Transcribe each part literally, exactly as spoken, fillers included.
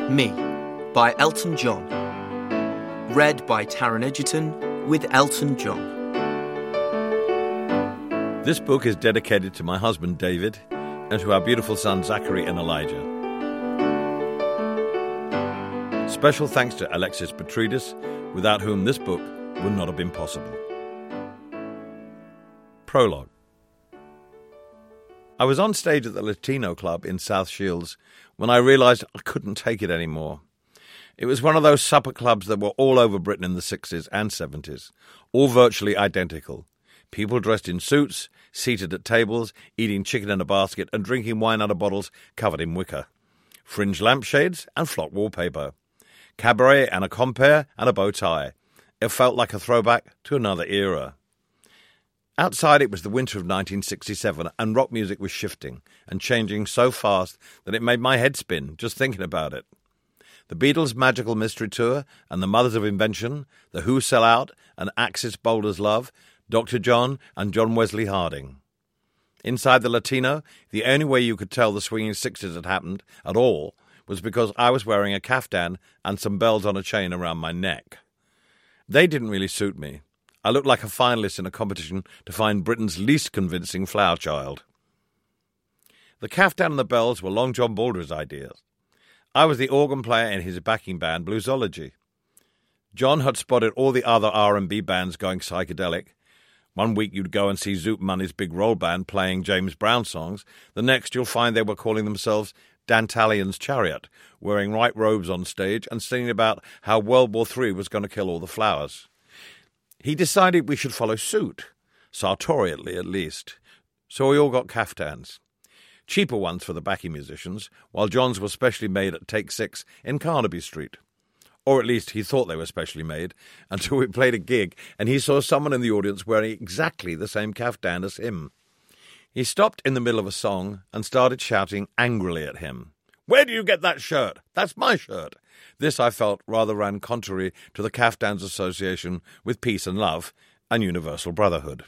Me, by Elton John. Read by Taron Egerton with Elton John. This book is dedicated to my husband David and to our beautiful sons Zachary and Elijah. Special thanks to Alexis Petridis, without whom this book would not have been possible. Prologue. I was on stage at the Latino Club in South Shields when I realised I couldn't take it anymore. It was one of those supper clubs that were all over Britain in the sixties and seventies, all virtually identical. People dressed in suits, seated at tables, eating chicken in a basket and drinking wine out of bottles covered in wicker. Fringe lampshades and flock wallpaper. Cabaret and a compere and a bow tie. It felt like a throwback to another era. Outside it was the winter of nineteen sixty-seven and rock music was shifting and changing so fast that it made my head spin just thinking about it. The Beatles' Magical Mystery Tour and the Mothers of Invention, The Who Sell Out and Axis Boulder's Love, Doctor John and John Wesley Harding. Inside the Latino, the only way you could tell the swinging sixties had happened at all was because I was wearing a caftan and some bells on a chain around my neck. They didn't really suit me. I looked like a finalist in a competition to find Britain's least convincing flower child. The caftan and the bells were Long John Baldry's ideas. I was the organ player in his backing band, Bluesology. John had spotted all the other R and B bands going psychedelic. One week you'd go and see Zoot Money's big roll band playing James Brown songs. The next you'll find they were calling themselves Dantalion's Chariot, wearing white robes on stage and singing about how World War Three was going to kill all the flowers. He decided we should follow suit, sartorially at least, so we all got caftans. Cheaper ones for the backing musicians, while John's were specially made at Take Six in Carnaby Street. Or at least he thought they were specially made, until we played a gig and he saw someone in the audience wearing exactly the same caftan as him. He stopped in the middle of a song and started shouting angrily at him. "Where do you get that shirt? That's my shirt." This, I felt, rather ran contrary to the caftan's association with peace and love and universal brotherhood.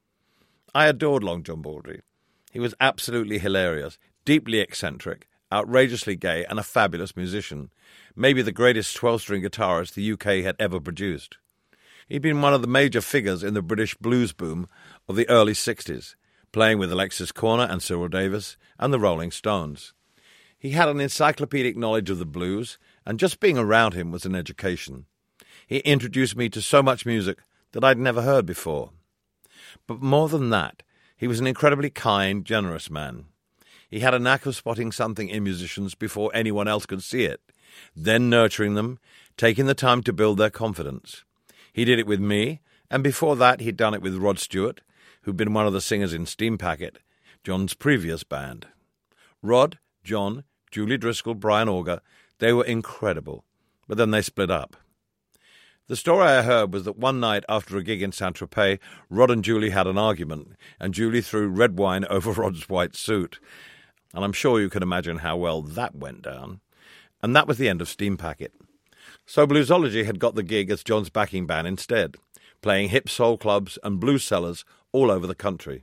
I adored Long John Baldry. He was absolutely hilarious, deeply eccentric, outrageously gay and a fabulous musician, maybe the greatest twelve-string guitarist the U K had ever produced. He'd been one of the major figures in the British blues boom of the early sixties, playing with Alexis Korner and Cyril Davis and the Rolling Stones. He had an encyclopedic knowledge of the blues, and just being around him was an education. He introduced me to so much music that I'd never heard before. But more than that, he was an incredibly kind, generous man. He had a knack of spotting something in musicians before anyone else could see it, then nurturing them, taking the time to build their confidence. He did it with me, and before that he'd done it with Rod Stewart, who'd been one of the singers in Steam Packet, John's previous band. Rod, John, Julie Driscoll, Brian Auger, they were incredible, but then they split up. The story I heard was that one night after a gig in Saint-Tropez, Rod and Julie had an argument, and Julie threw red wine over Rod's white suit. And I'm sure you can imagine how well that went down. And that was the end of Steam Packet. So Bluesology had got the gig as John's backing band instead, playing hip soul clubs and blues sellers all over the country.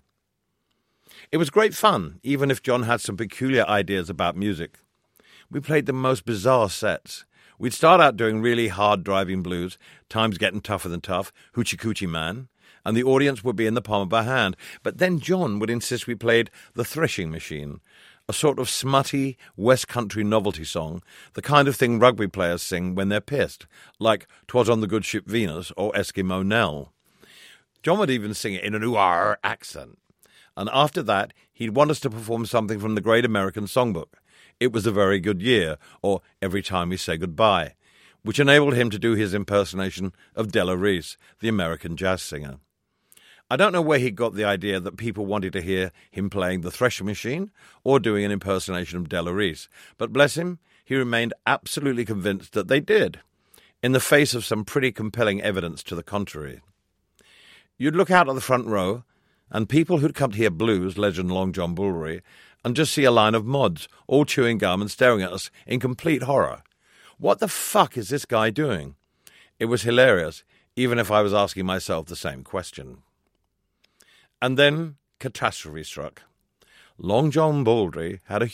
It was great fun, even if John had some peculiar ideas about music. We played the most bizarre sets. We'd start out doing really hard-driving blues, Time's Getting Tougher Than Tough, Hoochie Coochie Man, and the audience would be in the palm of our hand. But then John would insist we played The Threshing Machine, a sort of smutty West Country novelty song, the kind of thing rugby players sing when they're pissed, like 'Twas on the Good Ship Venus or Eskimo Nell. John would even sing it in an ooh-ah accent. And after that, he'd want us to perform something from the Great American Songbook, It Was a Very Good Year, or Every Time We Say Goodbye, which enabled him to do his impersonation of Della Reese, the American jazz singer. I don't know where he got the idea that people wanted to hear him playing the Threshing Machine or doing an impersonation of Della Reese, but bless him, he remained absolutely convinced that they did, in the face of some pretty compelling evidence to the contrary. You'd look out at the front row, and people who'd come to hear blues legend Long John Baldry, and just see a line of mods, all chewing gum and staring at us in complete horror. What the fuck is this guy doing? It was hilarious, even if I was asking myself the same question. And then catastrophe struck. Long John Baldry had a